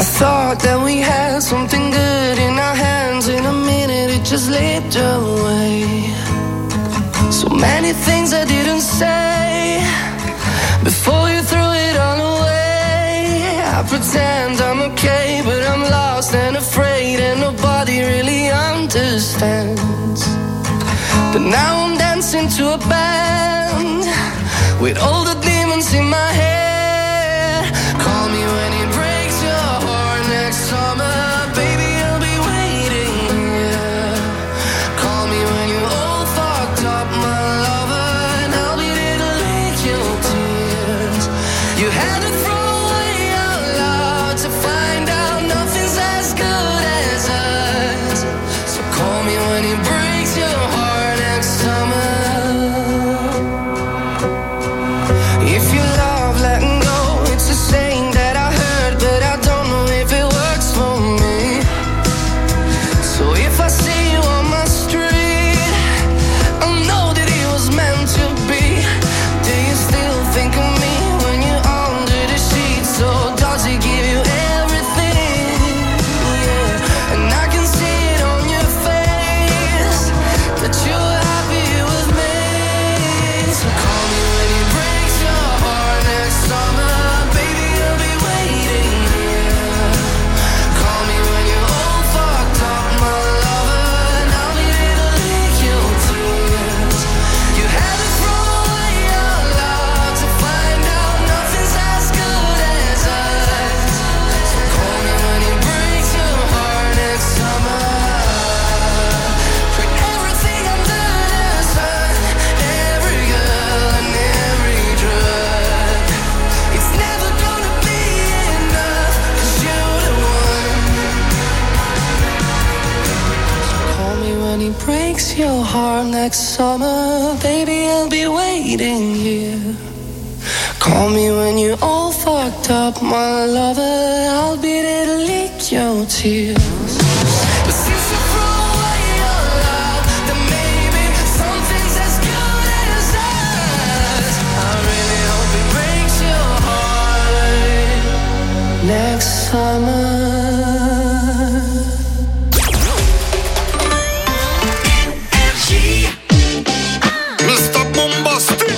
thought that we had something good in our hands. In a minute it just slipped away. So many things I didn't say before you threw it all away. I pretend I'm okay, but I'm lost and afraid, and nobody really understands. But now I'm dancing to a band with all the demons in my head. Call me when it breaks your heart next summer, baby, I'll be waiting here. Call me when you're all fucked up, my lover, and I'll be there to lick your tears. You had to throw away your love to find out nothing's as good as us. So call me when it breaks your heart next summer. If you love letting go, it's a saying that I heard, but I don't know if it works for me. So if I see you on my street, I know that it was meant to be. Do you still think of me when you're under the sheets? So does it give you everything? Yeah. And I can see it on your face that you're happy with me. So call me when it breaks your heart next summer, baby, I'll be waiting here. Call me when you're all fucked up, my lover, and I'll be there to lick your tears. You had to throw away your love to find out nothing's as good as us. So call me when it breaks your heart next summer. For everything under the sun, every girl and every drug, it's never gonna be enough, 'cause you're the one. Call me when he breaks your heart next summer, baby, I'll be waiting here. Call me when you're all fucked up, my lover, I'll be there to lick your tears. But since you throw away your love, then maybe something's as good as us. I really hope it breaks your heart next summer. Mr. Bombastic.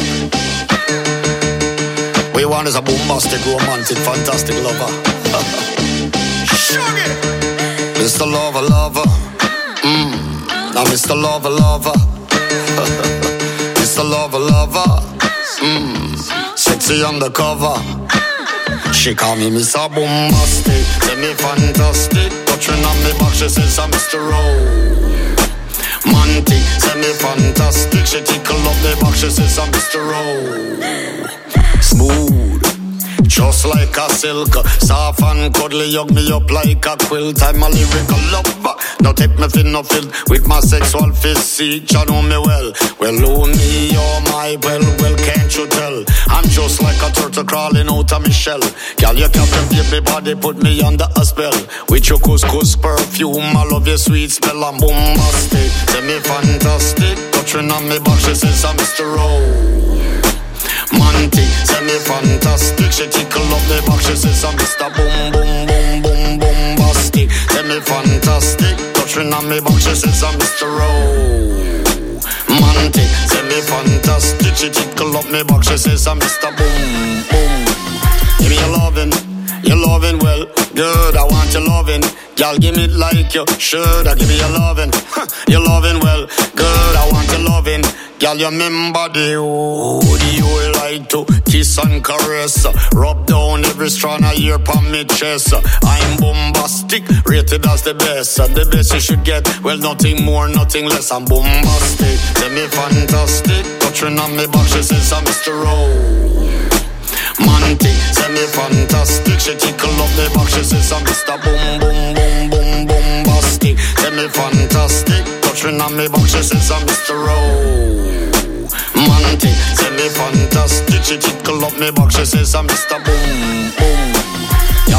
We want is a bombastic, romantic, fantastic lover. Sugar. Mr. Lover, lover. Now Mr. Lover, lover. Mr. Lover, lover. Sexy undercover. She call me Mr. Bombastic, say me fantastic. Touching on me back, she says I'm Mr. Romantic, say me fantastic. She tickle up me back, she says I'm Mr. Smooth, just like a silk. Soft and cuddly, hug me up like a quilt. I'm a lyrical lover. Now take me fin no filled with my sexual physique. You know me well. Well, oh me, oh my, well, can't you tell? I'm just like a turtle crawling out of my shell. Girl, you captivate me body, put me under a spell. With your couscous perfume, I love your sweet smell. I'm bombastic, say me fantastic. Touching on me back, she says I'm Mr. Romantic, say me fantastic. She tickle up me back, she says I'm Mr. Boom, boom, boom, boom, bombastic. Say me fantastic. Touching on me back, she says I'm Mr. Romantic, say me fantastic. She tickle up me back, she says I'm Mr. Boom, boom. Give me your loving well, good, I want your loving. Y'all give me it like you should, I give me your loving. Your loving well, good, I want your loving. Y'all, you remember the you like to kiss and caress, rub down every strand of hair on me chest. I'm bombastic, rated as the best you should get. Well, nothing more, nothing less. I'm bombastic, say me fantastic. Touching on me back, she says I'm Mr. Romantic, say me fantastic. She tickle up me back, she says I'm Mr. Boom, boom, boom, boom, bombastic. Say me fantastic. Touching on me back, she says I'm Mr. Romantic, say me fantastic. She tickle up me back, she says I'm Mr. Boom, boom. Y'all, you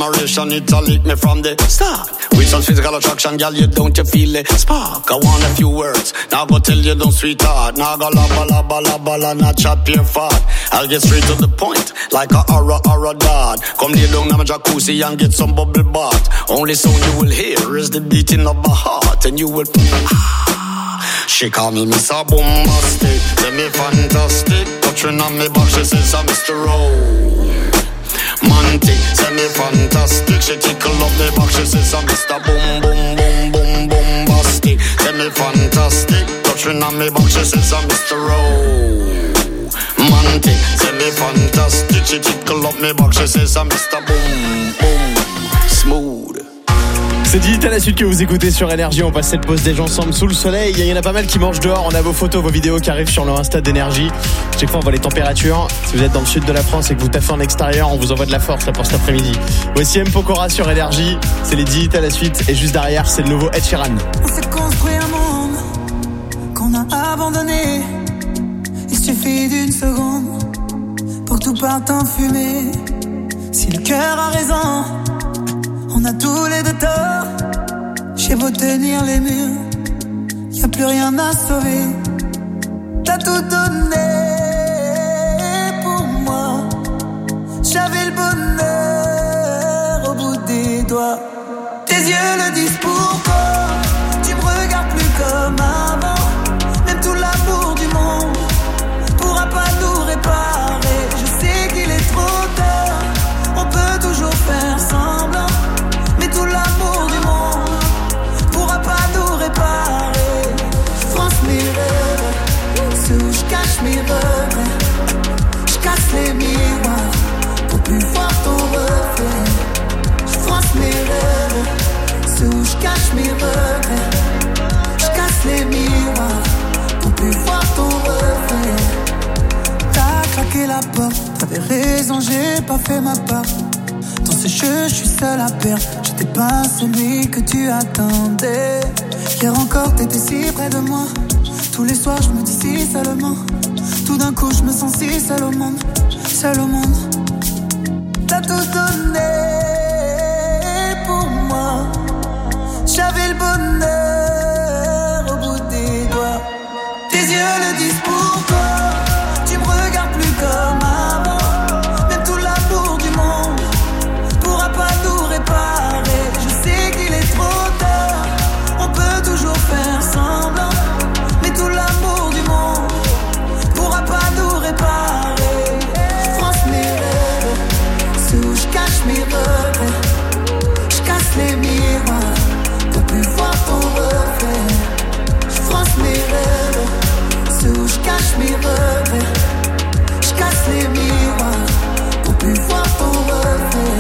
admiration, it a lick me from the start. With some physical attraction, girl, you don't you feel the spark? I want a few words, now go tell you don't sweetheart. Now go la not chat pure fart. I'll get straight to the point, like a horror dart. Come lay down in my jacuzzi and get some bubble bath. Only sound you will hear is the beating of my heart, and you will. She call me Mr. Bombastic, tell me fantastic. Touching on me back, she says I'm Mr. Romantic, tell me fantastic. She tickle up me back, she says I'm Mr. Bombastic. Tell me fantastic, touching on me back, she says I'm Mr. Romantic, tell me fantastic. She tickle up me back, she says I'm Mr. Smooth. C'est dit à la suite que vous écoutez sur Énergie. On passe cette pause déj ensemble sous le soleil. Il y en a pas mal qui mangent dehors. On a vos photos, vos vidéos qui arrivent sur le Insta d'Énergie. Chaque fois on voit les températures. Si vous êtes dans le sud de la France et que vous taffez en extérieur, on vous envoie de la force là pour cet après-midi. Voici M. Pokora sur Énergie. C'est les 10 à la suite. Et juste derrière c'est le nouveau Ed Sheeran. On s'est construit un monde qu'on a abandonné. Il suffit d'une seconde pour que tout parte en fumée. Si le cœur a raison, on a tous les deux tort. J'ai beau tenir les murs, y'a plus rien à sauver. T'as tout donné pour moi. J'avais le bonheur au bout des doigts. Tes yeux le disent pourquoi. Tu me regardes plus comme avant. Même tout l'amour du monde pourra pas nous réparer. Je sais qu'il est trop tard. On peut toujours faire semblant. Mais tout l'amour du monde pourra pas nous réparer. Je France mes rêves, ceux où je cache mes regrets. Je casse les miroirs pour plus voir ton reflet. Je France mes rêves, ceux où je cache mes regrets. Je casse les miroirs pour plus voir ton reflet. T'as claqué la porte, t'avais raison, j'ai pas fait ma part. Dans ce jeu, je suis seul à perdre. J'étais pas celui que tu attendais. Hier encore, t'étais si près de moi. Tous les soirs, je me dis si seulement. Tout d'un coup, je me sens si seul au monde. Seul au monde. T'as tout donné pour moi. J'avais le bonheur au bout des doigts. Tes yeux le disent pourquoi. Tu me regardes plus comme avant. Même tout l'amour du monde pourra pas nous réparer. Je sais qu'il est trop tard. On peut toujours faire semblant. Mais tout l'amour du monde pourra pas nous réparer. Je France mes rêves, ceux où je cache mes regrets. Je casse les miroirs pour plus voir ton reflet. Je France mes rêves, ceux où je cache mes regrets. Je casse les miroirs pour plus voir ton reflet.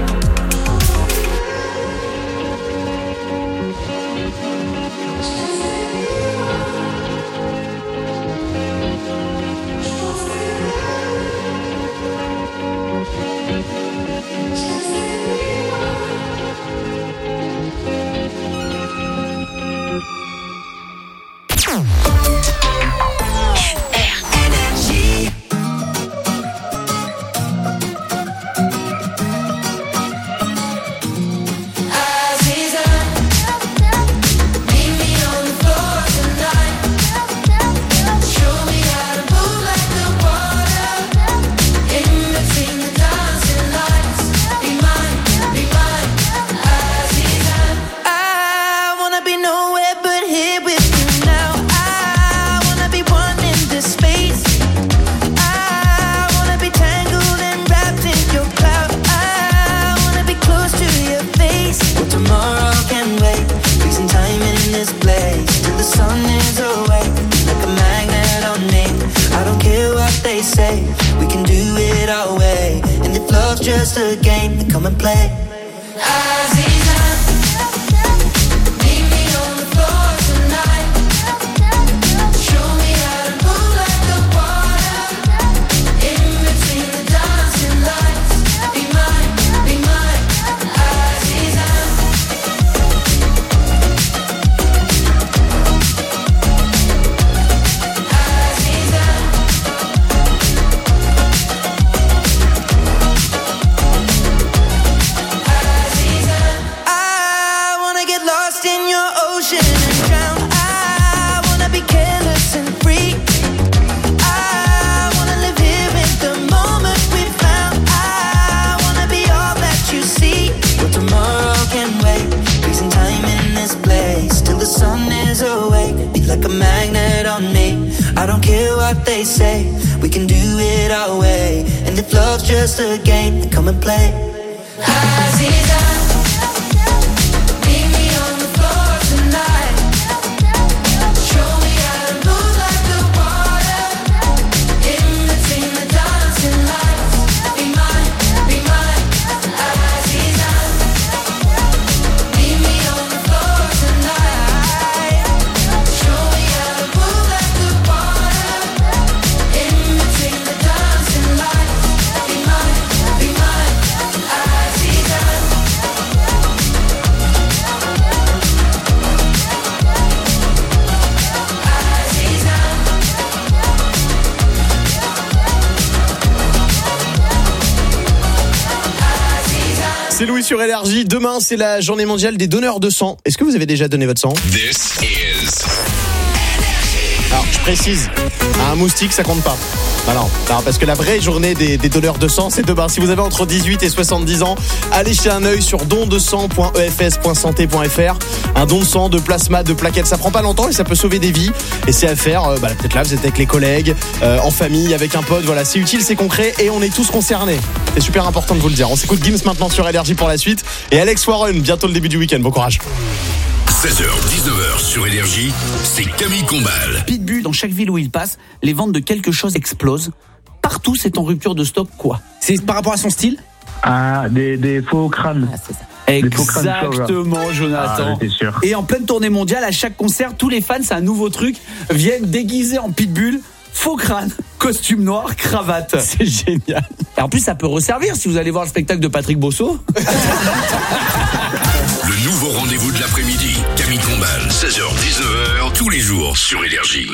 Just a game, then come and play. what they say. We can do it our way. And if love's just a game, then come and play. Aziza, meet me on the floor tonight. Show me how to move like the water. In between the dancing lights. Be mine, Aziza. Meet me on the floor tonight. Show me how to move like the water. In between the dancing lights. Be mine, Aziza. C'est Louis sur Énergie. Demain, c'est la journée mondiale des donneurs de sang. Est-ce que vous avez déjà donné votre sang ? This is Alors, je précise, un moustique, ça compte pas. Non, parce que la vraie journée des donneurs de sang, c'est demain. Si vous avez entre 18 et 70 ans, allez jeter un œil sur dondesang.efs.santé.fr. Un don de sang, de plasma, de plaquettes, ça prend pas longtemps et ça peut sauver des vies. Et c'est à faire, peut-être là, vous êtes avec les collègues, en famille, avec un pote. Voilà, c'est utile, c'est concret et on est tous concernés. C'est super important de vous le dire. On s'écoute Gims maintenant sur Énergie pour la suite. Et Alex Warren, bientôt le début du week-end. Bon courage. 16h, 19h sur Énergie, c'est Camille Combal. Pitbull, dans chaque ville où il passe, les ventes de quelque chose explosent. Partout, c'est en rupture de stock, quoi. C'est par rapport à son style ? Des faux crânes. C'est ça. Des faux crânes Exactement, Jonathan. j'étais sûr. Et en pleine tournée mondiale, à chaque concert, tous les fans, c'est un nouveau truc, viennent déguisés en Pitbull, faux crâne, costume noir, cravate. C'est génial. Et en plus, ça peut resservir si vous allez voir le spectacle de Patrick Bosso. Le nouveau rendez-vous de l'après-midi, Camille Combal, 16h, 19h, tous les jours sur Énergie.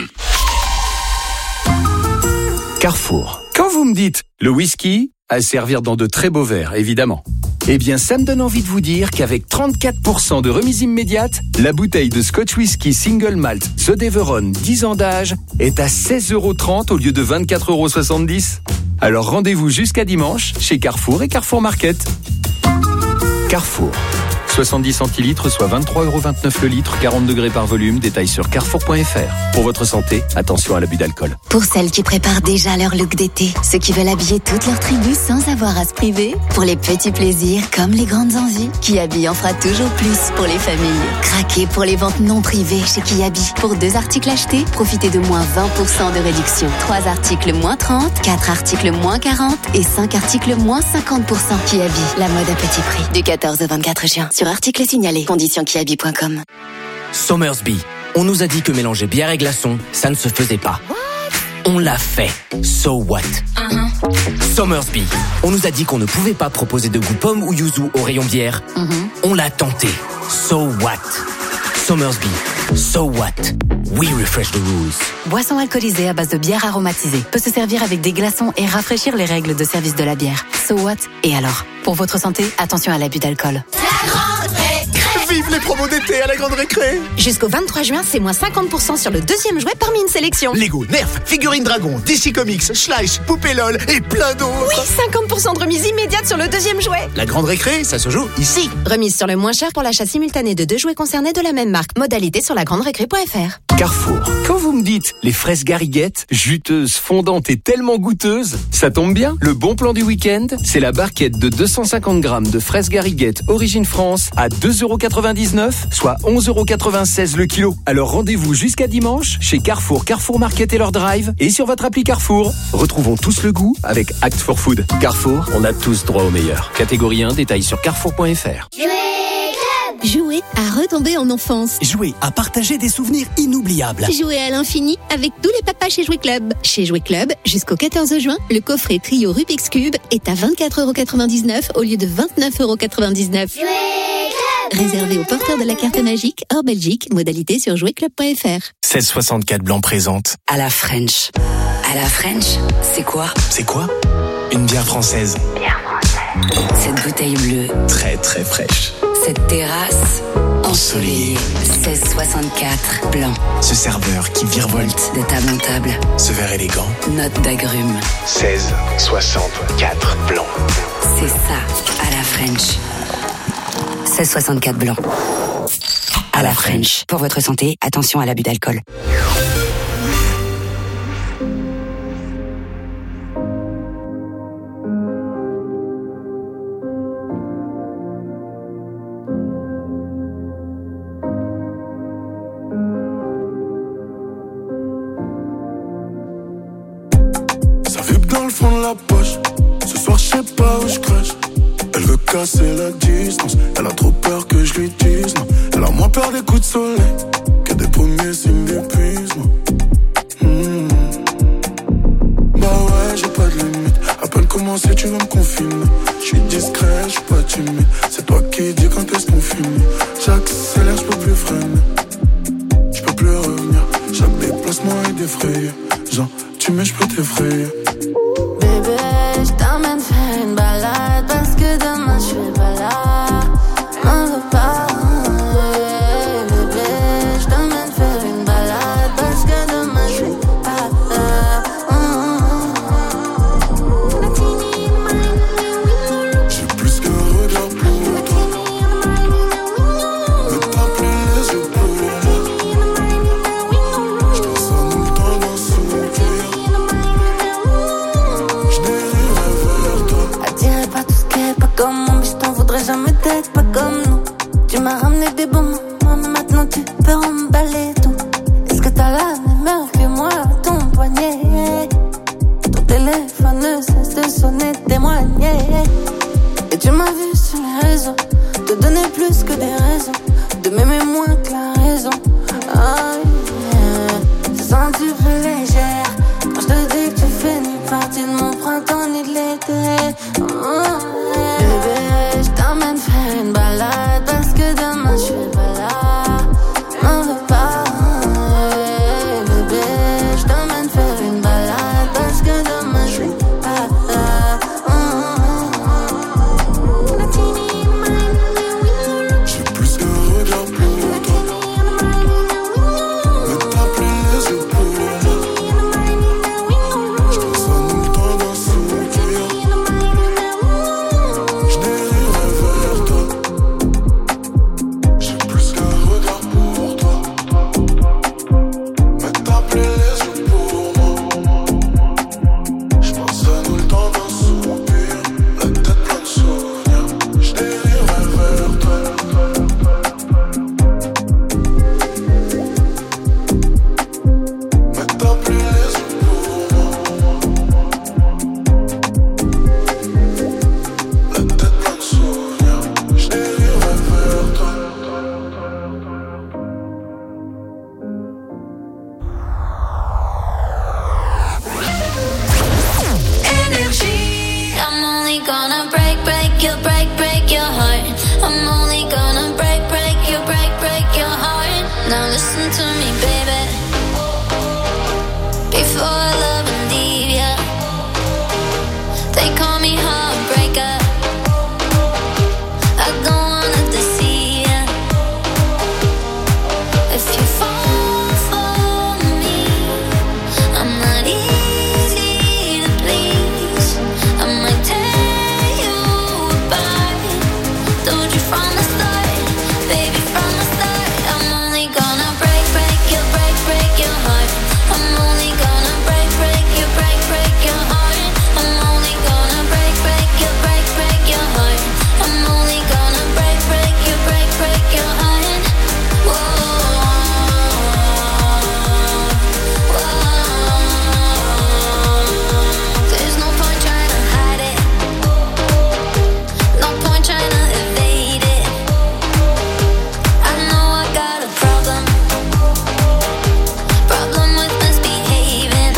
Carrefour. Quand vous me dites le whisky, à servir dans de très beaux verres, évidemment. Eh bien, ça me donne envie de vous dire qu'avec 34% de remise immédiate, la bouteille de Scotch Whisky Single Malt The Deveron 10 ans d'âge est à 16,30 € au lieu de 24,70 €. Alors rendez-vous jusqu'à dimanche chez Carrefour et Carrefour Market. Carrefour. 70 centilitres, soit 23,29 € le litre, 40 degrés par volume. Détail sur carrefour.fr. Pour votre santé, attention à l'abus d'alcool. Pour celles qui préparent déjà leur look d'été, ceux qui veulent habiller toute leur tribu sans avoir à se priver, pour les petits plaisirs comme les grandes envies, Kiabi en fera toujours plus pour les familles. Craquez pour les ventes non privées chez Kiabi. Pour 2 articles achetés, profitez de moins 20% de réduction. 3 articles moins 30, 4 articles moins 40 et 5 articles moins 50%. Kiabi, la mode à petit prix. Du 14 au 24 juin. Sur article signalé. Conditions kiabi.com. Somersby. On nous a dit que mélanger bière et glaçons, ça ne se faisait pas. On l'a fait. So what? Somersby. On nous a dit qu'on ne pouvait pas proposer de goût pomme ou yuzu au rayon bière. On l'a tenté. So what? Somersby. So what? We refresh the rules. Boisson alcoolisée à base de bière aromatisée. Peut se servir avec des glaçons et rafraîchir les règles de service de la bière. So what? Et alors? Pour votre santé, attention à l'abus d'alcool. Vive les promos d'été à la Grande Récré. Jusqu'au 23 juin, c'est moins 50% sur le deuxième jouet parmi une sélection. Lego, Nerf, figurines Dragon, DC Comics, Schleich, Poupée LOL et plein d'autres. Oui, 50% de remise immédiate sur le deuxième jouet. La Grande Récré, ça se joue ici. Remise sur le moins cher pour l'achat simultané de 2 jouets concernés de la même marque. Modalité sur lagranderécré.fr. Carrefour. Quand vous me dites les fraises Gariguette, juteuses, fondantes et tellement goûteuses, ça tombe bien. Le bon plan du week-end, c'est la barquette de 250 grammes de fraises Gariguette Origine France à 2,99 €, soit 11,96 € le kilo. Alors rendez-vous jusqu'à dimanche chez Carrefour, Carrefour Market et leur drive et sur votre appli Carrefour. Retrouvons tous le goût avec Act for Food. Carrefour, on a tous droit au meilleur. Catégorie 1, détail sur carrefour.fr. Jouer à retomber en enfance. Jouer à partager des souvenirs inoubliables. Jouer à l'infini avec tous les papas chez Jouer Club. Chez Jouer Club, jusqu'au 14 juin, le coffret trio Rubik's Cube est à 24,99 € au lieu de 29,99 €. Réservé aux porteurs de la carte magique hors Belgique, modalité sur jouerclub.fr. 1664 Blanc présente. À la French. À la French, c'est quoi? C'est quoi? Une bière française. Bière française. Cette bouteille bleue. Très très fraîche. Cette terrasse ensoleillée. 1664 Blanc. Ce serveur qui virevolte de table en table. Ce verre élégant. Note d'agrumes. 1664 Blanc. C'est ça, à la French. 1664 Blanc. À la French. Pour votre santé, attention à l'abus d'alcool. dans le fond de la poche. Ce soir je sais pas où je crache. Elle veut casser la distance. Elle a trop peur que je lui dise non. Elle a moins peur des coups de soleil que des premiers signes d'épuisement. Bah ouais, j'ai pas de limite. À peine commencé, tu vas me confiner. J'suis discret, j'suis pas timide. C'est toi qui dis quand est-ce qu'on finit. J'accélère, j'peux plus freiner. J'peux plus revenir. Chaque déplacement est défrayé. Genre, tu m'aimes, j'peux t'effrayer. Bébé, j't'emmène faire une balade parce que demain j'suis pas là. M'en veux pas. Bébé, j't'emmène faire une balade parce que demain j'suis pas là. J'ai plus qu'un regard pour toi. Ne t'as plus les yeux pour moi. J'pense à nous le temps d'un soupir. J'dériverai vers toi. Attirer pas tout ce qui est pas comme moi, mais j't'en voudrais jamais d'être pas comme nous. Tu m'as ramené des bons moments, mais maintenant tu peux emballer tout. Est-ce que t'as la même heure que moi à ton poignet? Ton téléphone ne cesse de sonner, témoigner. Et tu m'as vu sur les réseaux, te donner plus que des raisons, de m'aimer moins que la raison. Oh yeah, te sens-tu plus légère quand je te dis que tu fais ni partie de mon printemps ni de l'été. Oh yeah. Bébé, je t'emmène faire une balade parce que demain je suis pas là. M'en veux pas. Bébé, je t'emmène faire une balade parce que demain je suis pas là. J'ai plus qu'un regard pour toi. Ne t'as plus les yeux pour moi. J'pense à nous le temps d'un soupir. J'dériverai vers toi. J'ai plus qu'un regard pour toi. Ne t'as plus les yeux pour moi. J'pense à nous le temps d'un soupir. La tête pleine de souvenirs. J'dériverai vers toi. Ne t'as plus les yeux pour moi. La tête pleine de souvenirs. J'dériverai vers toi. I'm only gonna break your heart. I'm only gonna break your heart. Now listen to me, baby. Before I love and leave ya, they call me heartbreaker. I don't wanna deceive ya. If you fall for me, I'm not easy to please. I might tear you apart. Told you from the start, baby, from the start. I'm only gonna break your heart. I'm only gonna break your heart. I'm only gonna break your heart. I'm only gonna break your heart. Whoa, whoa. There's no point trying to hide it. No point trying to evade it. I know I got a problem with misbehaving.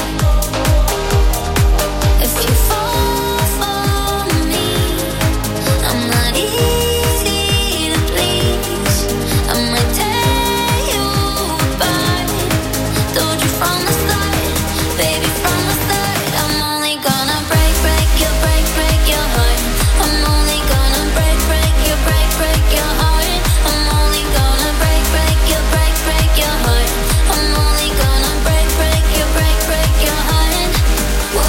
If you fall for me, I'm not easy to please. I might tear you apart. Told you from the start, baby, from the start. I'm only gonna break your heart. I'm only gonna break your heart. I'm only gonna break your heart. I'm only gonna break your heart. Whoa,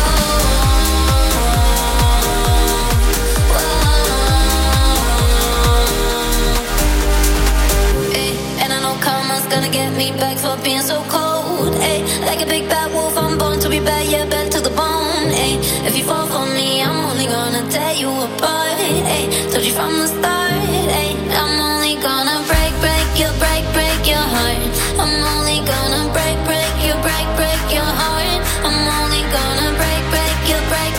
whoa. Ay, and I know karma's gonna get me back for being so cold. Ay, like a big bad wolf, I'm born to be bad, yeah, bad to the bone. Ay, if you fall for me, I'm only gonna tear you apart. Ay, told you from the start. Ay, I'm only gonna break your heart. I'm only gonna break your heart. I'm only gonna break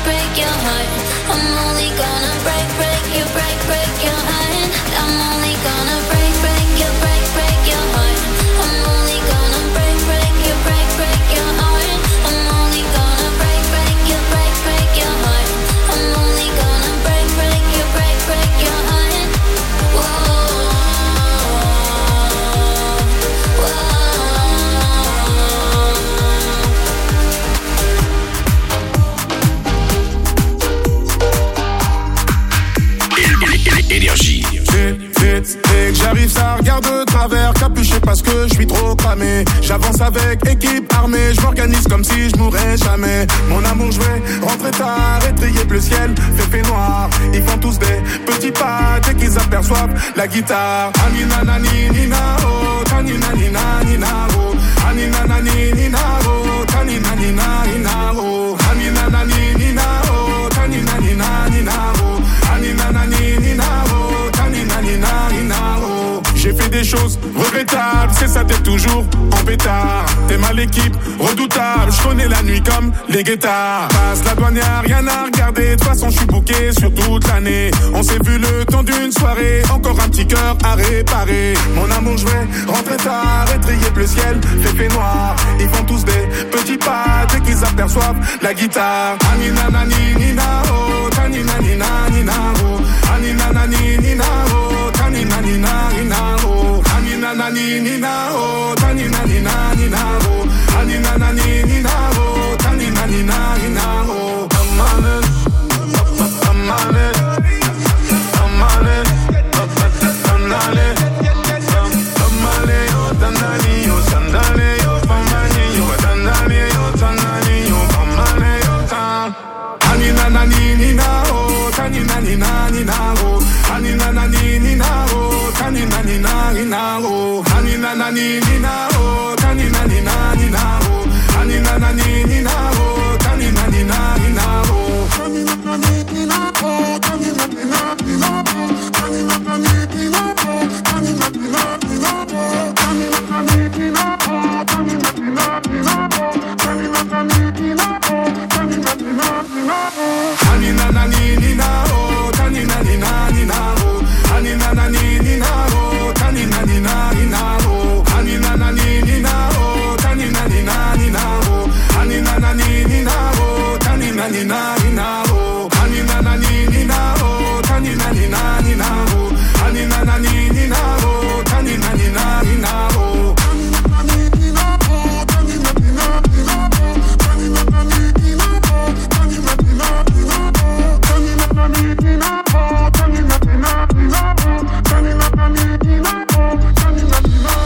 parce que je suis trop cramé. J'avance avec équipe armée, je m'organise comme si je mourrais jamais. Mon amour, je vais rentrer tard et trier le ciel, fait noir. Ils font tous des petits pas dès qu'ils aperçoivent la guitare. Anina nani nina oh, tanina nina nina oh, anina nani nina oh, tanina nina nina oh, anina nani nina oh, tanina nina nina oh, anina nani nina oh, tanina nina nina oh. J'ai fait des choses regrettables, c'est ça t'es toujours en pétard. T'es mal l'équipe, redoutable, je connais la nuit comme les guettards. Passe la douane, y'a rien à regarder, de toute façon je suis booké sur toute l'année. On s'est vu le temps d'une soirée, encore un petit cœur à réparer. Mon amour, je vais rentrer tard et trier le ciel, fait noir. Ils font tous des petits pas dès qu'ils aperçoivent la guitare. Anina nani nina oh, tanina nina nina oh, anina nani nina oh, tanina nina nina oh, anina nani nina oh, tanina nina nina oh, anina nani nina oh, tanina nina nina oh. I'm on it, I'm on it, I'm on it, I'm on it, I'm on it, oh tanani, oh sandali, oh pamani, oh tanani, oh tanani, oh pamani, oh tan. Anina nani nina oh, tanina nina nina oh, anina nani nina oh, tanina nina nina oh, anina nani nina oh, tanina nina nina oh, anina nani nina oh, tanina nina nina oh, anina nani nina oh, tanina nina nina oh, anina nani nina oh, tanina nina nina oh, anina nani nina oh, tanina nina nina oh, anina nani nina oh, tanina nina nina oh, anina nani nina oh, tanina nina nina oh, anina nani nina oh, tanina nina nina oh, anina nani nina oh, tanina nina nina oh, anina nani nina oh, tanina nina nina oh, anina nani nina oh, tanina nina nina oh, anina nani nina oh, tanina nina nina oh, anina nani nina oh, tanina nina nina oh, anina nani nina oh, tanina nina nina oh, tanina nani nina oh, tanina nina nina oh, tanina nani nina oh, tanina nina nina.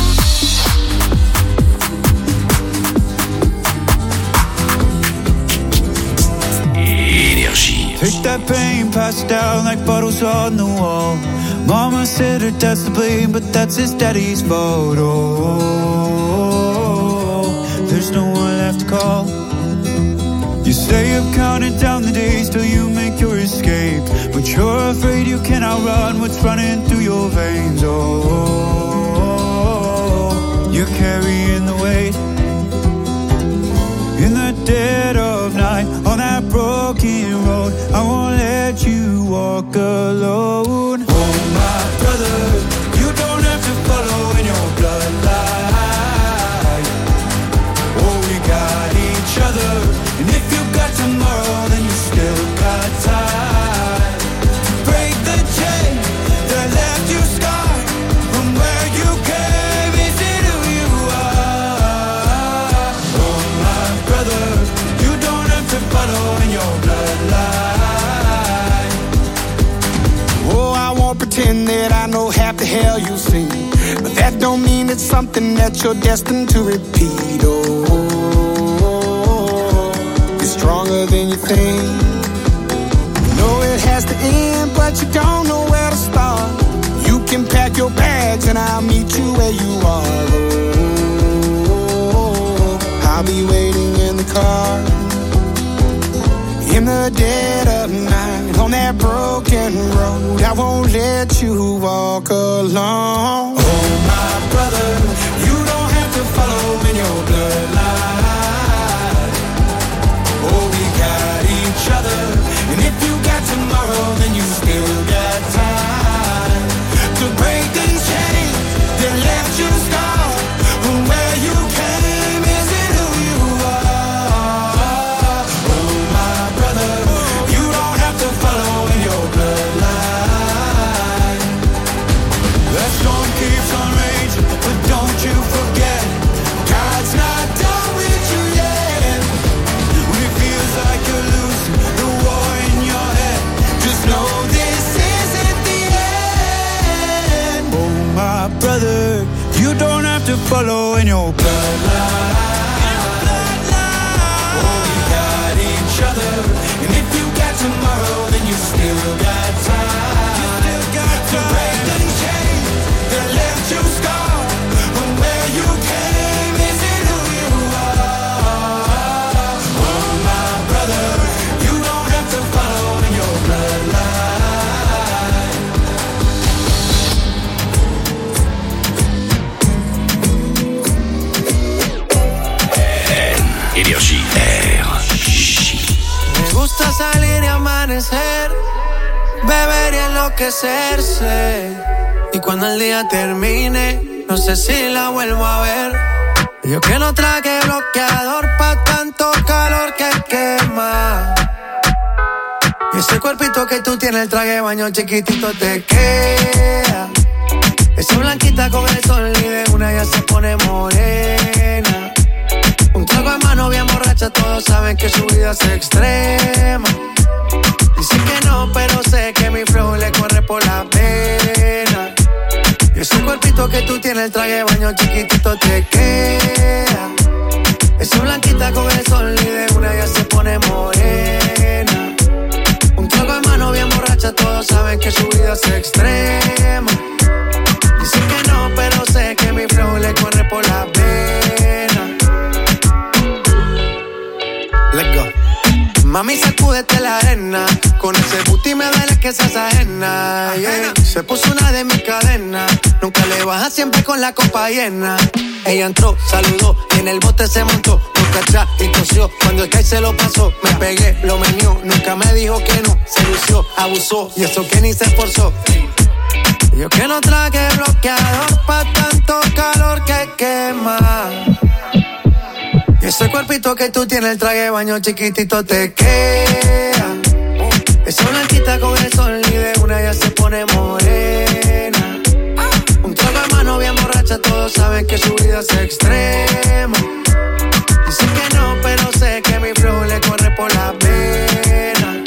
Énergie. Take that pain, pass it down like bottles on the wall. Mama said her dad's to blame, but that's his daddy's fault. Oh, there's no one left to call. You stay up counting down the days till you make your escape, but you're afraid you can't outrun what's running through your veins. Oh, you're carrying the weight in the dead of night on that broken road. I won't let you walk alone. Oh my brother, you don't have to follow in your bloodline. Oh, we got each other, and if you got tomorrow, then you still got time. Break the chain that left you scarred from where you came. Is it who you are? Oh my brother, you don't have to follow in your bloodline. Oh, I won't pretend that I know half the hell you've seen, but that don't mean it's something that you're destined to repeat. Oh, it's stronger than you think. You know it has to end, but you don't know where to start. You can pack your bags and I'll meet you where you are. Oh, I'll be waiting in the car in the dead of night on that broken road. I won't let you walk alone. Oh my brother, you don't have to follow in your bloodline. Oh, we got each other, and if you got tomorrow, then you still got time to break the chain that left you scarred from where you came. Is it who you are? Oh my brother, you don't have to follow in your bloodline. That storm keeps on raging, but don't you forget, God's not done with amanecer, beber y enloquecerse. Y cuando el día termine, no sé si la vuelvo a ver. Yo que no traje bloqueador pa' tanto calor que quema. Y ese cuerpito que tú tienes, el traje de baño chiquitito te queda. Esa blanquita con el sol y de una ya se pone morena. Un trago en mano bien borracha, todos saben que su vida es extrema. Dice que no, pero sé que mi flow le corre por la pena. Y ese cuerpito que tú tienes, el traje de baño chiquitito te queda. Esa blanquita con el sol y de una ya se pone morena. Un trago en mano bien borracha, todos saben que su vida es extrema. Dice que no, pero sé que mi flow le corre por la pena. Let's go. Mami, sacúdete la arena. Con ese booty me duele que seas ajena, yeah. Se puso una de mis cadenas. Nunca le baja, siempre con la copa llena. Ella entró, saludó y en el bote se montó. Nunca atrás y tosió. Cuando el que se lo pasó, me pegué, lo menió. Nunca me dijo que no, se lució, abusó. Y eso que ni se esforzó. Yo que no traje bloqueador pa' tanto calor que quema. Y ese cuerpito que tú tienes, el traje de baño chiquitito te queda. Esa blanquita con el sol y de una ya se pone morena. Un trago de mano bien borracha, todos saben que su vida es extrema. Dice que no, pero sé que mi flow le corre por la pena.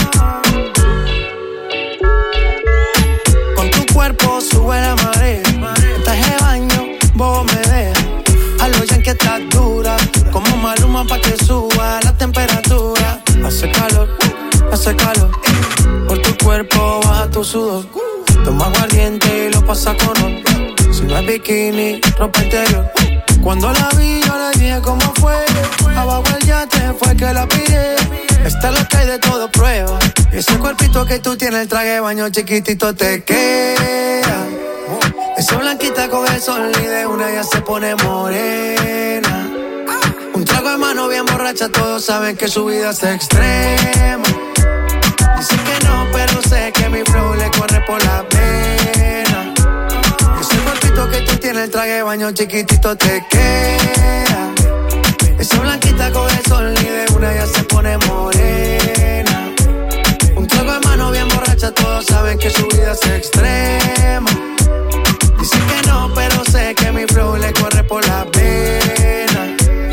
Con tu cuerpo sube la marea. En traje de baño, vos me dejas. A lo ya que estás dura, como Maluma pa' que suba la temperatura. Hace calor, por tu cuerpo baja tu sudor. Toma aguardiente y lo pasa con ron. Si no es bikini, ropa interior. Cuando la vi yo le dije cómo fue. Abajo el yate fue que la pillé. Esta es lo que hay de todo prueba. Y ese cuerpito que tú tienes, el traje de baño chiquitito te queda. Esa blanquita con el sol y de una ya se pone morena. Un trago de mano bien borracha, todos saben que su vida es extrema. Dice que no, pero sé que mi flow le corre por la pena. Ese cuerpito que tú tienes, el traje de baño chiquitito te queda. Esa blanquita con el sol y de una ya se pone morena. Un trago de mano bien borracha, todos saben que su vida es extrema. Dice que no, pero sé que mi flow le corre por la pena.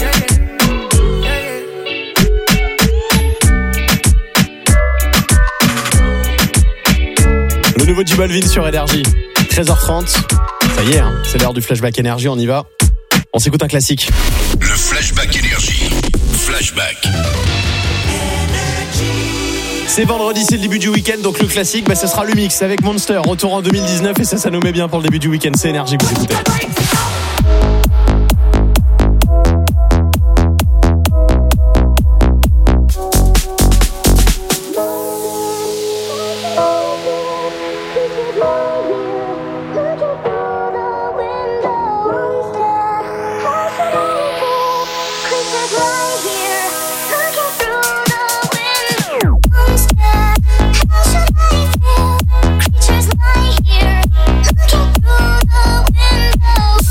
Le nouveau J Balvin sur Énergie. 13h30. Ça y est, hein, c'est l'heure du flashback énergie, on y va. On s'écoute un classique. Le flashback énergie. Flashback. C'est vendredi, c'est le début du week-end, donc le classique, ce sera le mix avec Monster, retour en 2019, et ça nous met bien pour le début du week-end. C'est Énergie que vous écoutez. Creatures lie here, looking through the window.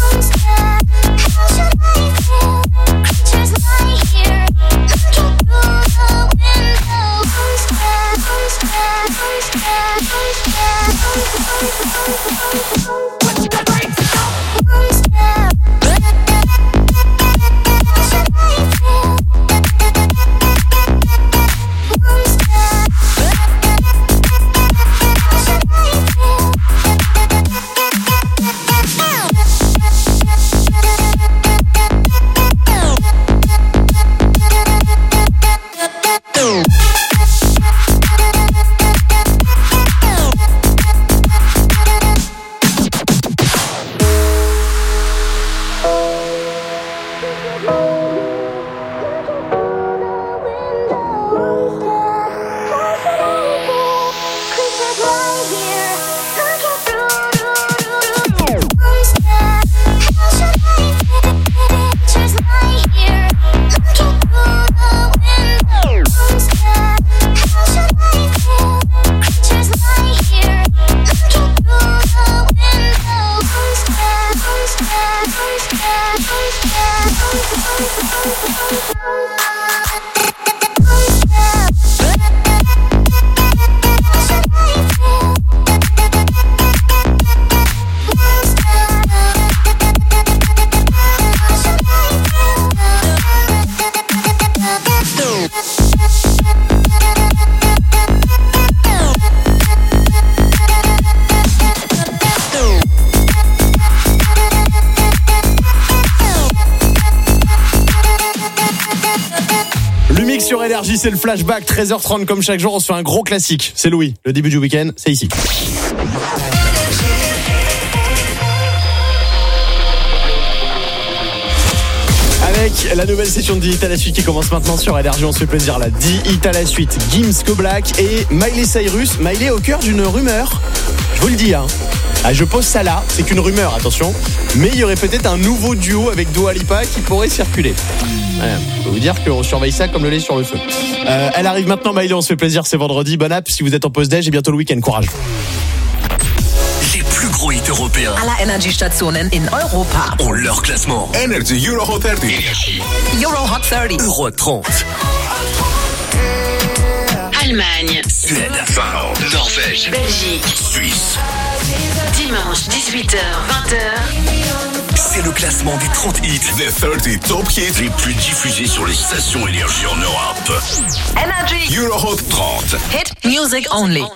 Énergie, c'est le flashback, 13h30 comme chaque jour, on se fait un gros classique. C'est Louis, le début du week-end, c'est ici. Avec la nouvelle session de 10 hits à la suite qui commence maintenant sur Énergie, on se fait plaisir là. 10 hits à la suite, Gims, Go Black et Miley Cyrus. Miley au cœur d'une rumeur, je vous le dis je pose ça là, c'est qu'une rumeur, attention. Mais il y aurait peut-être un nouveau duo avec Dua Lipa qui pourrait circuler. Je peux vous dire qu'on surveille ça comme le lait sur le feu. Elle arrive maintenant, Miley, on se fait plaisir, c'est vendredi. Bonne app si vous êtes en pause déj et bientôt le week-end, courage. Les plus gros hits européens. Aller Energiestationen in Europa. Ont leur classement. Energy Euro Hot 30. Euro Hot 30. Euro 30. Allemagne, Suède, Finlande, Norvège, Belgique, Suisse. Dimanche 18h, 20h. C'est le classement des 30 hits, the 30 top hits les plus diffusés sur les stations Énergie en Europe. Energy Euro Hot 30. Hit music only.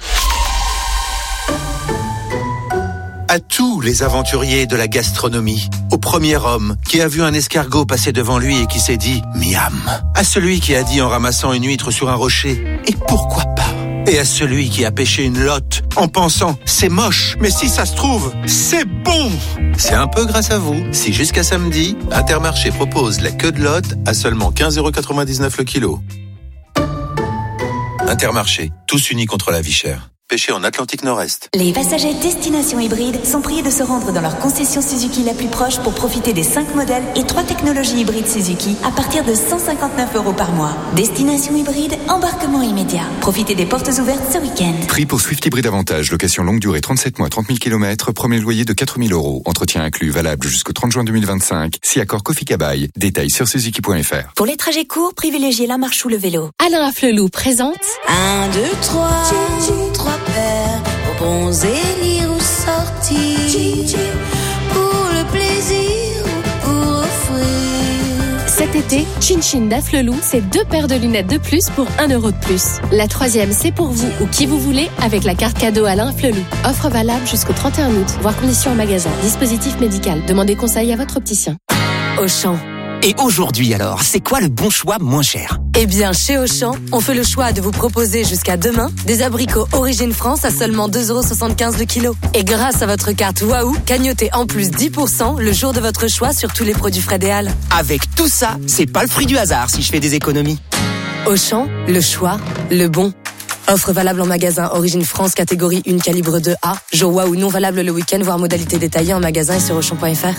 À tous les aventuriers de la gastronomie, au premier homme qui a vu un escargot passer devant lui et qui s'est dit « miam », à celui qui a dit en ramassant une huître sur un rocher « et pourquoi pas ?» et à celui qui a pêché une lotte en pensant « c'est moche, mais si ça se trouve, c'est bon !» C'est un peu grâce à vous si jusqu'à samedi, Intermarché propose la queue de lotte à seulement 15,99€ le kilo. Intermarché, tous unis contre la vie chère. Pêché en Atlantique Nord-Est. Les passagers Destination Hybride sont priés de se rendre dans leur concession Suzuki la plus proche pour profiter des 5 modèles et 3 technologies hybrides Suzuki à partir de 159€ par mois. Destination Hybride, embarquement immédiat. Profitez des portes ouvertes ce week-end. Prix pour Swift Hybrid Avantage, location longue durée 37 mois, 30 000 km, premier loyer de 4 000€. Entretien inclus, valable jusqu'au 30 juin 2025. Si accord Kofi Kabaï, détails sur suzuki.fr. Pour les trajets courts, privilégiez la marche ou le vélo. Alain Afflelou présente 1, 2, 3, 3 paires, aux bons élire ou sortir, pour le plaisir ou pour offrir. Cet été, Chin Chin d'Afflelou, c'est 2 paires de lunettes de plus pour 1€ de plus. La 3e, c'est pour vous ou qui vous voulez avec la carte cadeau Alain Afflelou. Offre valable jusqu'au 31 août. Voir conditions en magasin. Dispositif médical. Demandez conseil à votre opticien. Auchan. Et aujourd'hui alors, c'est quoi le bon choix moins cher ? Eh bien, chez Auchan, on fait le choix de vous proposer jusqu'à demain des abricots Origine France à seulement 2,75€ le kilo. Et grâce à votre carte Waouh, cagnotez en plus 10% le jour de votre choix sur tous les produits frais des Halles. Avec tout ça, c'est pas le fruit du hasard si je fais des économies. Auchan, le choix, le bon. Offre valable en magasin Origine France catégorie 1 calibre 2A. Jour Waouh non valable le week-end, voire modalité détaillée en magasin et sur Auchan.fr.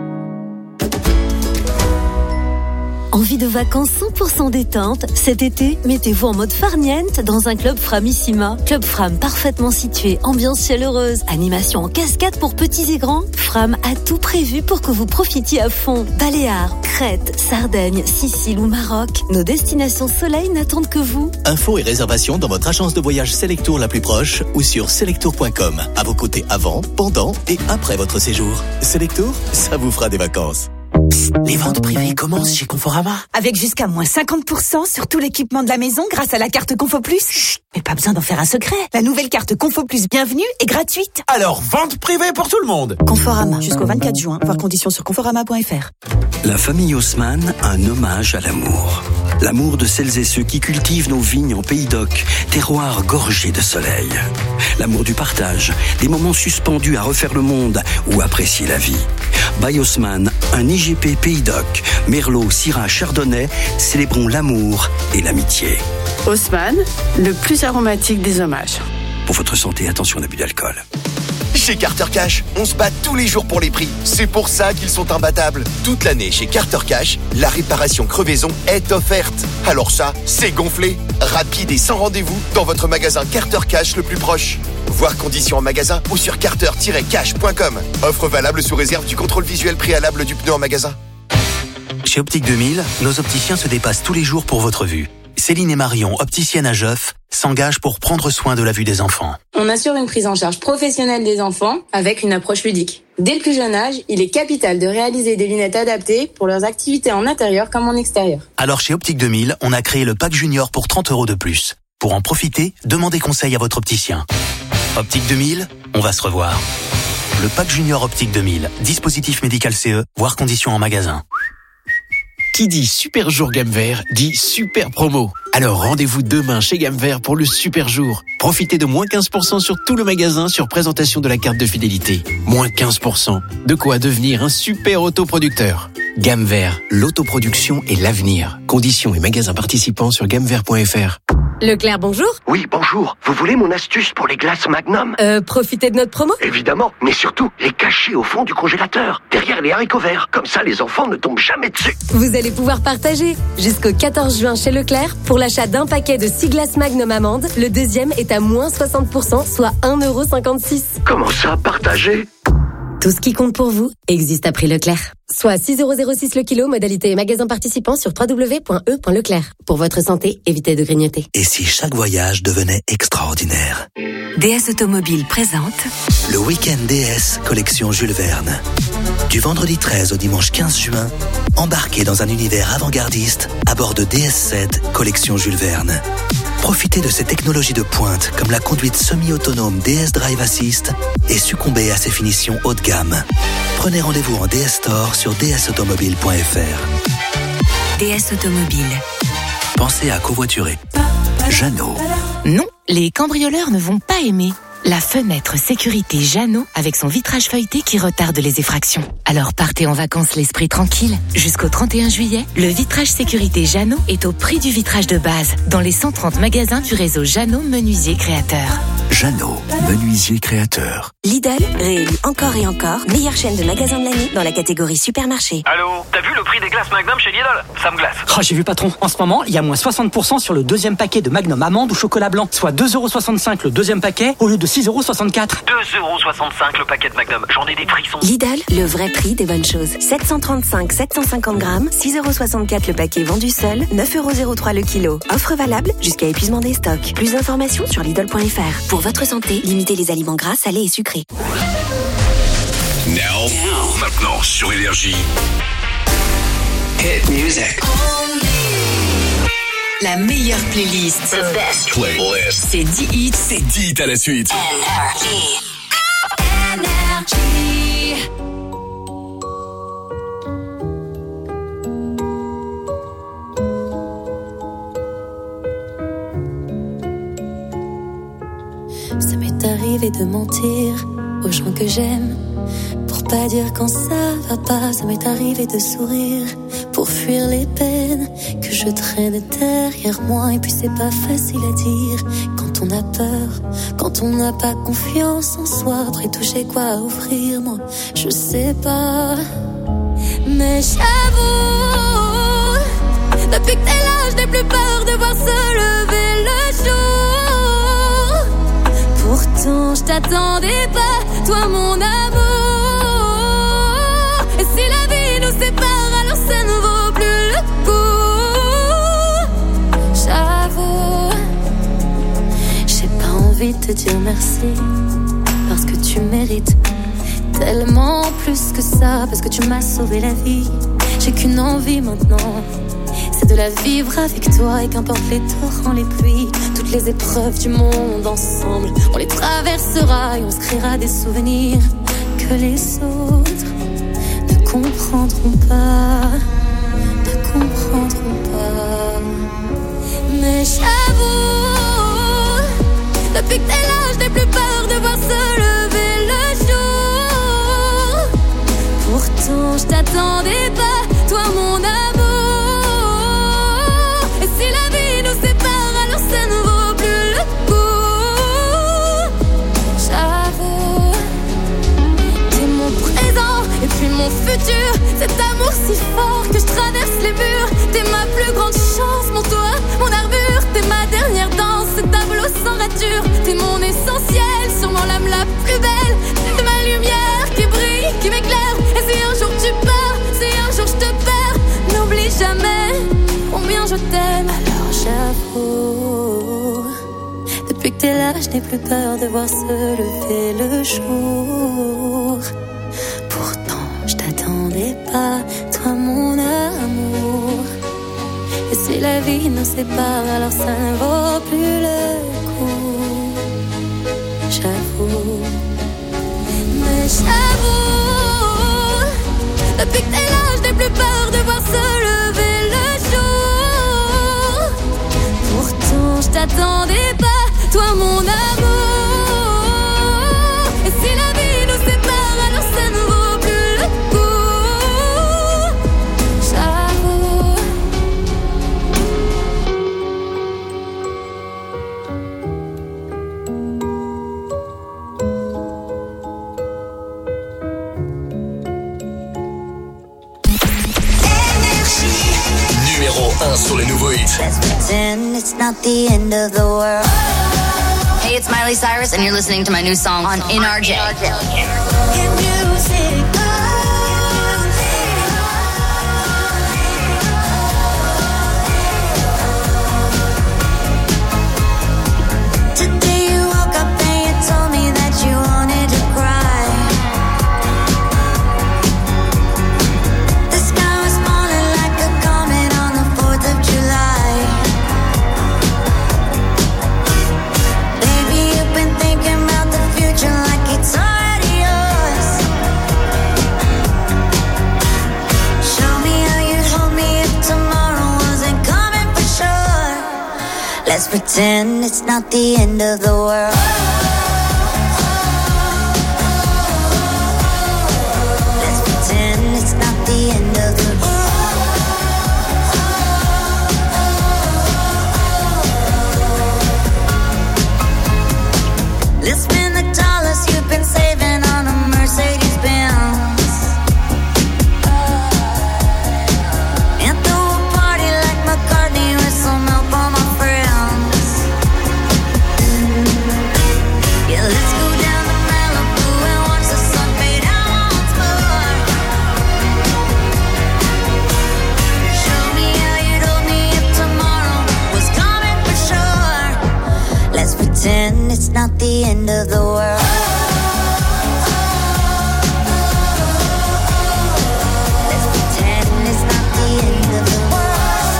Envie de vacances 100% détente? Cet été, mettez-vous en mode farniente dans un club Framissima. Club Fram parfaitement situé, ambiance chaleureuse, animation en cascade pour petits et grands. Fram a tout prévu pour que vous profitiez à fond. Baléares, Crète, Sardaigne, Sicile ou Maroc. Nos destinations soleil n'attendent que vous. Infos et réservations dans votre agence de voyage Selectour la plus proche ou sur selectour.com. À vos côtés avant, pendant et après votre séjour. Selectour, ça vous fera des vacances. Les ventes privées commencent chez Conforama. Avec jusqu'à moins 50% sur tout l'équipement de la maison grâce à la carte Confo Plus. Chut, mais pas besoin d'en faire un secret. La nouvelle carte Confo Plus Bienvenue est gratuite. Alors, vente privée pour tout le monde. Conforama, jusqu'au 24 juin. Voir conditions sur conforama.fr. La famille Haussmann, un hommage à l'amour. L'amour de celles et ceux qui cultivent nos vignes en Pays d'Oc, terroir gorgé de soleil. L'amour du partage, des moments suspendus à refaire le monde ou apprécier la vie. By Haussmann, un IGP Pays d'Oc, Merlot, Syrah, Chardonnay, célébrons l'amour et l'amitié. Haussmann, le plus aromatique des hommages. Pour votre santé, attention à l'abus d'alcool. Chez Carter Cash, on se bat tous les jours pour les prix. C'est pour ça qu'ils sont imbattables. Toute l'année chez Carter Cash, la réparation crevaison est offerte. Alors ça, c'est gonflé. Rapide et sans rendez-vous dans votre magasin Carter Cash le plus proche. Voir conditions en magasin ou sur carter-cash.com. Offre valable sous réserve du contrôle visuel préalable du pneu en magasin. Chez Optique 2000, nos opticiens se dépassent tous les jours pour votre vue. Céline et Marion, opticiennes à Geoff, s'engagent pour prendre soin de la vue des enfants. On assure une prise en charge professionnelle des enfants avec une approche ludique. Dès le plus jeune âge, il est capital de réaliser des lunettes adaptées pour leurs activités en intérieur comme en extérieur. Alors chez Optique 2000, on a créé le pack junior pour 30€ de plus. Pour en profiter, demandez conseil à votre opticien. Optique 2000, on va se revoir. Le pack junior Optique 2000, dispositif médical CE, voire conditions en magasin. Qui dit super jour gamme vert dit super promo. Alors rendez-vous demain chez Gamme Vert pour le super jour. Profitez de moins 15% sur tout le magasin sur présentation de la carte de fidélité. Moins 15%. De quoi devenir un super autoproducteur. Gamme Vert, l'autoproduction et l'avenir. Conditions et magasins participants sur gammevert.fr. Leclerc, bonjour. Oui, bonjour. Vous voulez mon astuce pour les glaces Magnum? Profitez de notre promo? Évidemment, mais surtout, les cacher au fond du congélateur, derrière les haricots verts. Comme ça, les enfants ne tombent jamais dessus. Vous allez pouvoir partager. Jusqu'au 14 juin chez Leclerc, pour l'achat d'un paquet de 6 glaces Magnum amandes, le deuxième est à moins 60%, soit 1,56 €. Comment ça, partager? Tout ce qui compte pour vous existe à prix Leclerc. Soit 6,06 € le kilo, modalité et magasin participant sur www.e.leclerc. Pour votre santé, évitez de grignoter. Et si chaque voyage devenait extraordinaire? DS Automobile présente Le week-end DS collection Jules Verne. Du vendredi 13 au dimanche 15 juin, embarquez dans un univers avant-gardiste à bord de DS7 collection Jules Verne. Profitez de ces technologies de pointe comme la conduite semi-autonome DS Drive Assist et succombez à ses finitions haut de gamme. Prenez rendez-vous en DS Store sur dsautomobile.fr. DS Automobile. Pensez à covoiturer. Jeannot. Non, les cambrioleurs ne vont pas aimer. La fenêtre sécurité Jeannot avec son vitrage feuilleté qui retarde les effractions. Alors partez en vacances l'esprit tranquille. Jusqu'au 31 juillet, le vitrage sécurité Jeannot est au prix du vitrage de base dans les 130 magasins du réseau Jeannot Menuisier Créateur. Jeannot, menuisier créateur. Lidl, réélu encore et encore, meilleure chaîne de magasins de l'année dans la catégorie supermarché. Allô, t'as vu le prix des glaces Magnum chez Lidl? Ça me glace. Oh, j'ai vu patron, en ce moment, il y a moins 60% sur le deuxième paquet de Magnum amande ou chocolat blanc, soit 2,65 € le deuxième paquet au lieu de 6,64 €. 2,65 € le paquet de Magnum, j'en ai des frissons. Lidl, le vrai prix des bonnes choses. 735-750 grammes, 6,64 € le paquet vendu seul, 9,03 € le kilo. Offre valable jusqu'à épuisement des stocks. Plus d'informations sur Lidl.fr. Pour votre santé, limitez les aliments gras, salés et sucrés. Now. Maintenant sur Énergie. Hit music. La meilleure playlist. The best playlist. C'est 10 hits. C'est 10 hits à la suite. Énergie. Ça m'est arrivé de mentir aux gens que j'aime pour pas dire quand ça va pas. Ça m'est arrivé de sourire pour fuir les peines que je traîne derrière moi. Et puis c'est pas facile à dire quand on a peur, quand on n'a pas confiance en soi. Après tout j'ai quoi offrir, moi je sais pas. Mais j'avoue, depuis que t'es là je n'ai plus peur de voir se lever le jour. Pourtant je t'attendais pas, toi mon amour. Et si la vie nous sépare, alors ça ne vaut plus le coup. J'avoue, j'ai pas envie de te dire merci, parce que tu mérites tellement plus que ça, parce que tu m'as sauvé la vie. J'ai qu'une envie maintenant, c'est de la vivre avec toi. Et qu'importe les torrents, les pluies, toutes les épreuves du monde ensemble, on les traversera et on se créera des souvenirs que les autres ne comprendront pas, ne comprendront pas. Mais j'avoue, depuis que t'es là, je n'ai plus peur de voir se lever le jour. Pourtant je t'attendais pas, toi mon amour. Et si la vie nous sépare, alors ça ne vaut plus le coup. J'avoue, t'es mon présent et puis mon futur. Cet amour si fort que je traverse les murs. T'es ma plus grande chance, mon toit, mon armure. T'es ma dernière danse, ce tableau sans rature. T'es mon essentiel, sûrement l'âme la plus belle. T'es ma lumière qui brille, qui m'éclaire. Et si un jour tu pars, si un jour je te perds, n'oublie jamais combien je t'aime. Alors j'avoue, depuis que t'es là, je n'ai plus peur de voir se lever le jour. Pourtant je t'attendais pas, toi mon amour. Et si la vie nous sépare, alors ça ne vaut plus le coup. J'avoue, mais j'avoue, depuis que t'es là, je n'ai plus peur de voir se lever t'attendais pas, toi mon amour. Et si la vie nous sépare, alors ça ne vaut plus le coup. J'avoue. Numéro 1 sur les nouveaux hits. Let's pretend it's not the end of the world. Hey, it's Miley Cyrus, and you're listening to my new song on NRJ. Today you woke up and you told me that you wanted to cry. The sky was falling like a comet on the 4th of July. Baby, you've been thinking about the future like it's already yours. Show me how you'd hold me if tomorrow wasn't coming for sure. Let's pretend it's not the end of the world. Let's pretend it's not the end of the world. Let's spend the dollars you've been saving on a Mercedes Benz. And throw a party like McCartney with some help on my friends. Yeah, let's go down to Malibu and watch the sun fade out once more. Show me how you'd hold me if tomorrow was coming for sure. Let's pretend it's not the end of the world. Let's pretend it's not the end of the world.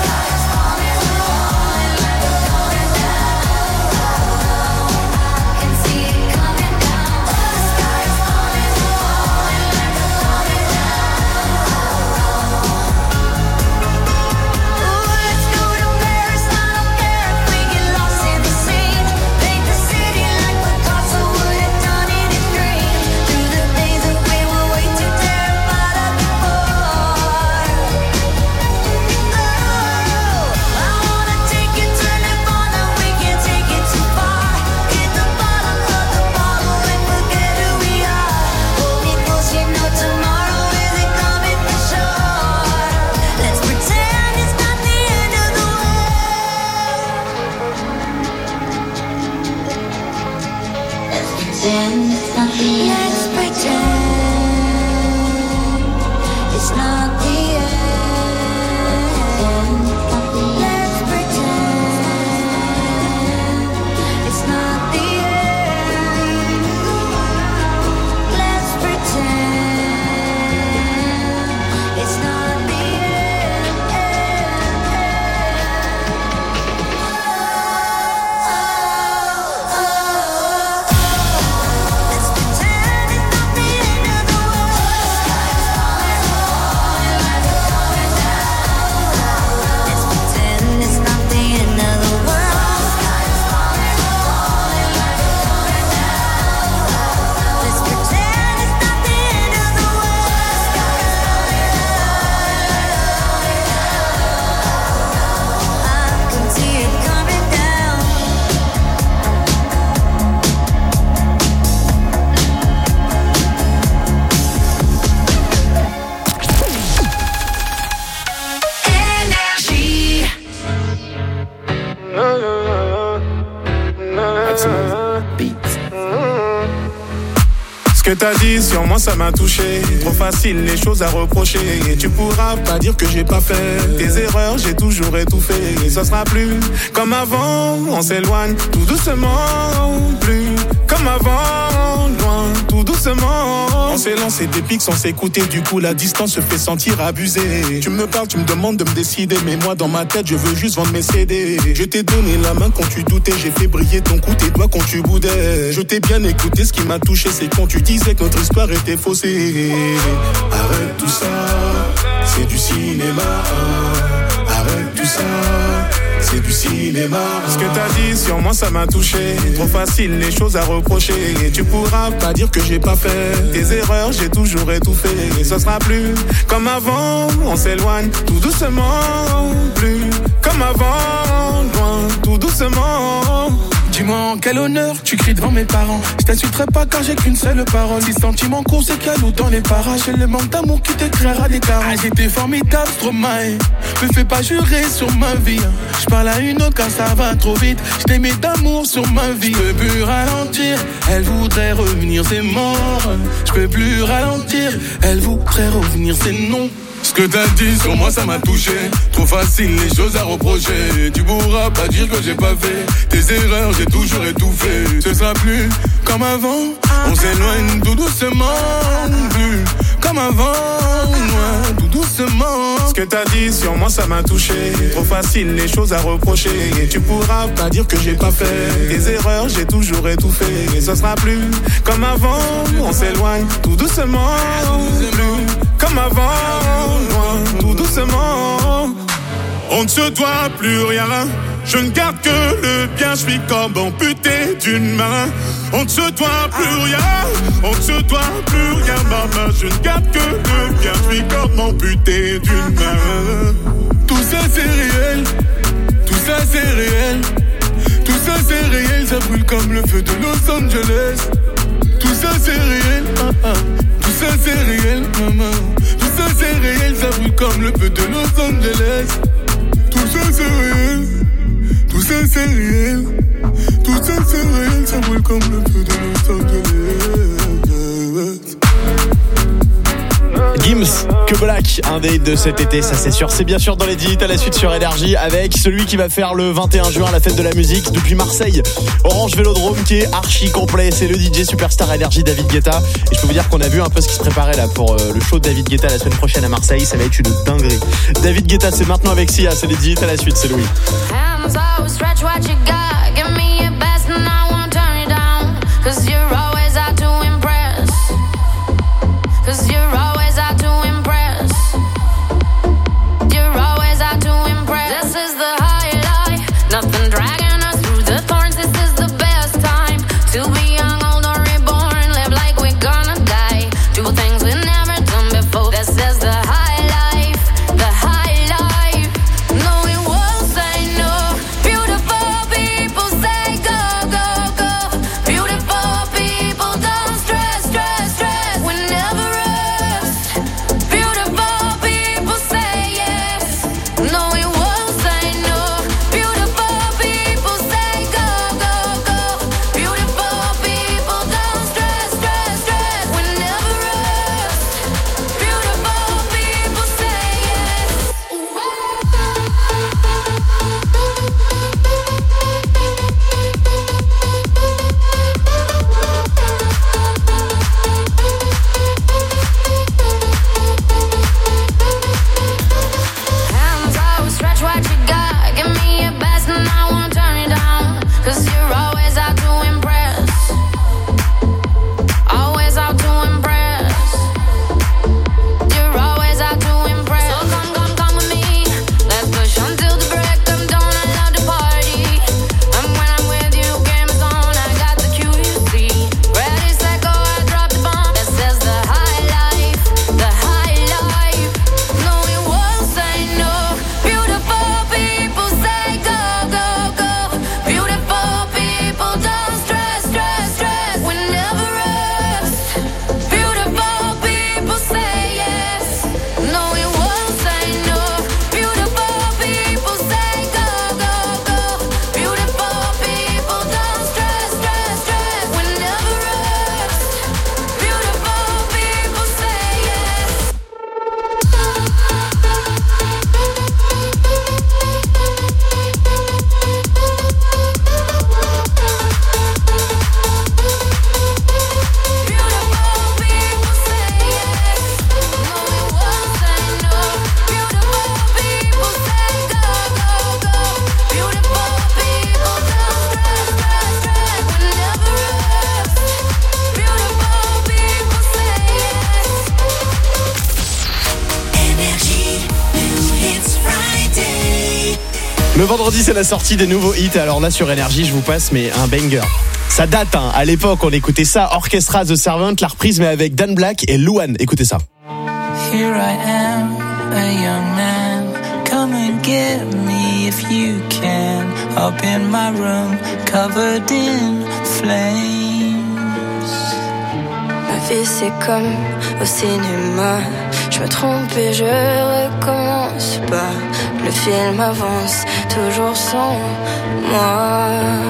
Can see it coming down. The sky is falling, falling like a coming down. Ooh, let's go to Paris. I don't care if we get lost in the scene. Paint the city like Picasso would have done it in green. Through the days that we were way too terrified of before. Oh, I wanna take you to Nirvana. We can't take it too far. Hit the bottom of the bottle and forget who we are. Hold me close, you know tomorrow isn't coming for sure. Let's pretend it's not the end of the world. Let's pretend it's not the end. Let's pretend it's not the end. Let's pretend it's not the end. Let's pretend it's not the Ce que t'as dit sur moi ça m'a touché. Trop facile les choses à reprocher. Et tu pourras pas dire que j'ai pas fait tes erreurs, j'ai toujours étouffé. Et ça sera plus comme avant. On s'éloigne tout doucement. Plus comme avant. Loin tout doucement. On s'est lancé des pics sans s'écouter. Du coup la distance se fait sentir abusée. Tu me parles, tu me demandes de me décider. Mais moi dans ma tête je veux juste vendre mes CD. Je t'ai donné la main quand tu doutais. J'ai fait briller ton cou, tes doigts quand tu boudais. Je t'ai bien écouté, ce qui m'a touché c'est quand tu disais que notre histoire était faussée. Arrête tout ça, c'est du cinéma. Arrête tout ça, c'est du cinéma. Ce que t'as dit sur moi ça m'a touché. Trop facile les choses à reprocher. Et tu pourras pas dire que j'ai pas fait tes erreurs, j'ai toujours étouffé. Et ce sera plus comme avant, on s'éloigne tout doucement. Plus comme avant, loin tout doucement. Dis-moi en quel honneur tu cries devant mes parents. Je t'insulterai pas car j'ai qu'une seule parole. Si sentiment court c'est cadeau dans les parages. C'est le manque d'amour qui te créera des carences. Ah, j'étais formidable, Stromae. Me fais pas jurer sur ma vie. Je parle à une autre car ça va trop vite. Je t'aimais d'amour sur ma vie. Je peux plus ralentir, elle voudrait revenir, c'est mort. Je peux plus ralentir, elle voudrait revenir, c'est non. Ce que t'as dit sur moi ça m'a touché. Trop facile les choses à reprocher. Tu pourras pas dire que j'ai pas fait tes erreurs, j'ai toujours étouffé. Ce sera plus comme avant, on s'éloigne tout doucement. Plus comme avant, loin tout doucement. Ce que t'as dit sur moi ça m'a touché. Trop facile les choses à reprocher. Et tu pourras pas dire que j'ai pas fait tes erreurs, j'ai toujours étouffé. Et ce sera plus comme avant, on s'éloigne tout doucement. Plus comme avant, loin, tout doucement. On ne se doit plus rien. Je ne garde que le bien. Je suis comme amputé d'une main. On ne se doit plus rien. On ne se doit plus rien, maman. Je ne garde que le bien. Je suis comme amputé d'une main. Tout ça c'est réel. Tout ça c'est réel. Tout ça c'est réel. Ça brûle comme le feu de Los Angeles. Tout ça c'est réel. Tout ça c'est réel, maman. Tout ça c'est réel, ça brûle comme le feu de Los Angeles. Tout ça c'est réel. Tout ça c'est réel. Tout ça c'est réel, ça brûle comme le feu de Los Angeles. Gims, que Black, un des de cet été, ça c'est sûr. C'est bien sûr dans les 10 à la suite sur Énergie avec celui qui va faire le 21 juin la fête de la musique depuis Marseille. Orange Vélodrome qui est archi complet. C'est le DJ Superstar Énergie David Guetta. Et je peux vous dire qu'on a vu un peu ce qui se préparait là pour le show de David Guetta la semaine prochaine à Marseille. Ça va être une dinguerie. David Guetta, c'est maintenant avec Sia. C'est les 10 à la suite, c'est Louis. Nothing dragging us through the thorns. This is the best time to be young, old or reborn. Live like we're gonna die. Do things we've never done before. This is the high life, the high life. No, we won't say no. Beautiful people. Le vendredi, c'est la sortie des nouveaux hits. Alors là, sur Énergie, je vous passe mais un banger. Ça date, hein. À l'époque, on écoutait ça. Orchestra The Servant, la reprise, mais avec Dan Black et Luan. Écoutez ça. Here I am, a young man. Come and get me if you can. Up in my room, covered in flames. Ma vie c'est comme au cinéma. Je me trompe et je recommence pas. Le film avance toujours sans moi.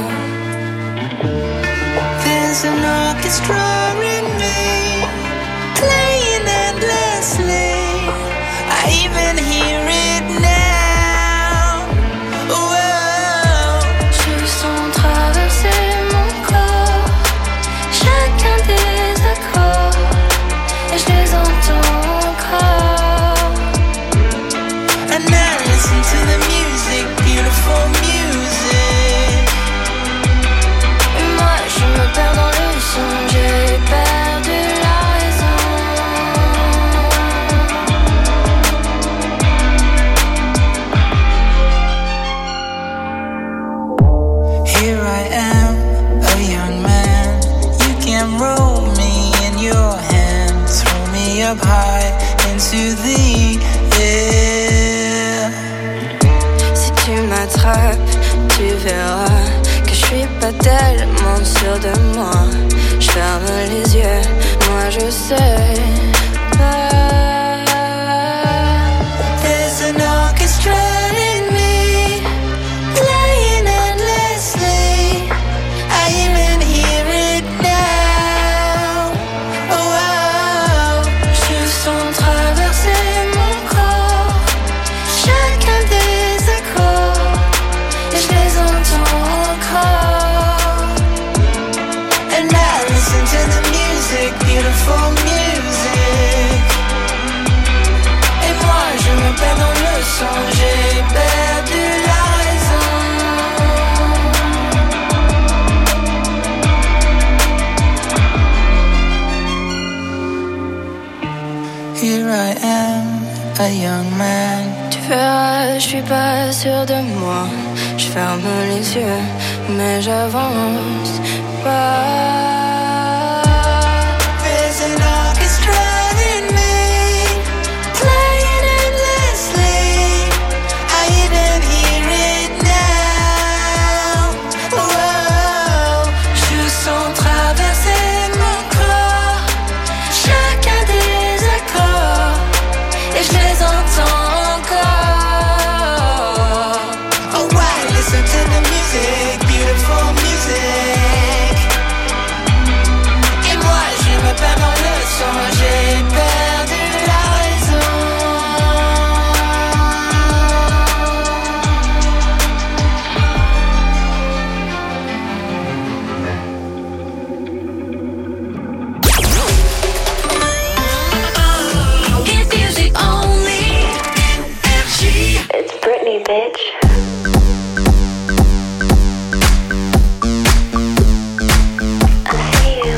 There's an orchestra in me, playing endlessly. I even hear it now. Whoa. Je sens traverser mon corps, chacun des accords, et je les entends encore. And now listen to the music, beautiful music. Et moi je me perds dans le son, j'ai perdu la raison. Here I am, a young man. You can roll me in your hand, throw me up high into the air. Si tu m'attrapes, tu verras que je suis pas tellement sûre de moi. Je ferme les yeux, moi je sais pas. There's an orchestra in me, playing endlessly. I even hear it now. Oh, wow. Je sens traverser mon corps, chacun des accords, et je les entends encore. And now listen to the music, beautiful music. Et moi je me perds dans le son, j'ai perdu la raison. Here I am, a young man. Tu verras, je suis pas sûre de moi. Je ferme les yeux, mais j'avance pas. There's an orchestra in me, playing endlessly. I even hear it now. Whoa. Je sens traverser mon corps, chacun des accords, et je les entends encore. Oh wow, listen to the music, beautiful music. Et moi je me perds dans le son, j'ai perdu la raison. Hit music only. It's Britney, bitch. I see you,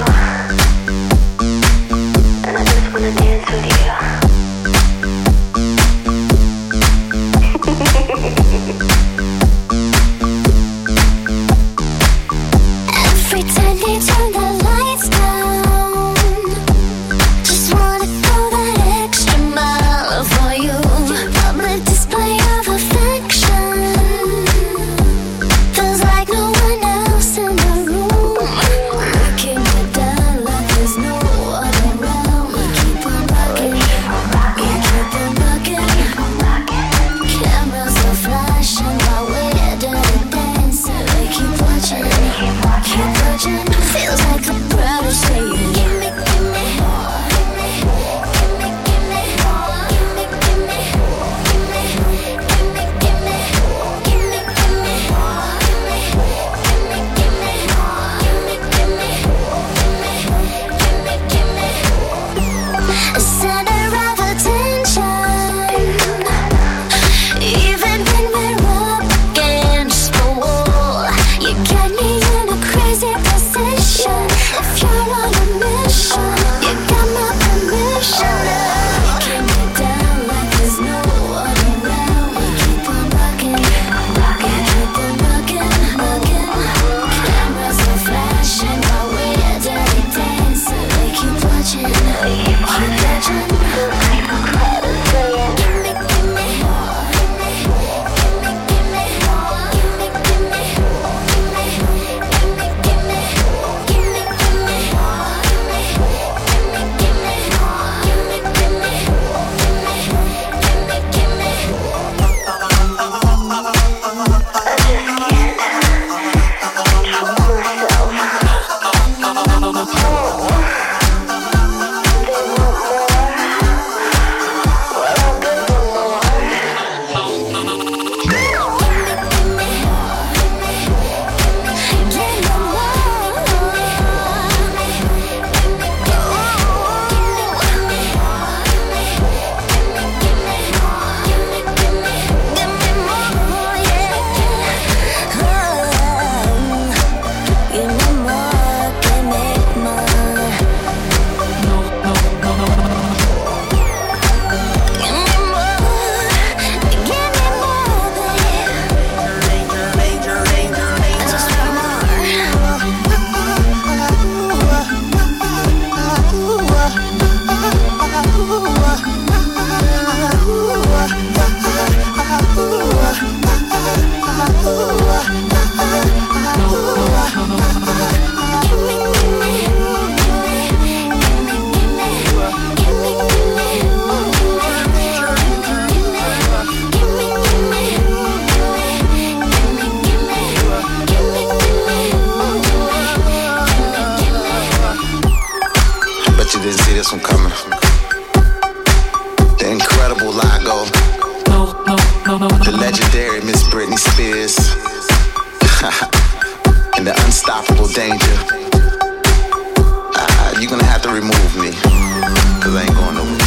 and I just wanna dance with you. Every time they turn the lights down, just wanna go that extra mile for you. Public display of affection. this one coming. The incredible Lago. The legendary Miss Britney Spears. And the unstoppable Danger. You're gonna have to remove me, cause I ain't going nowhere.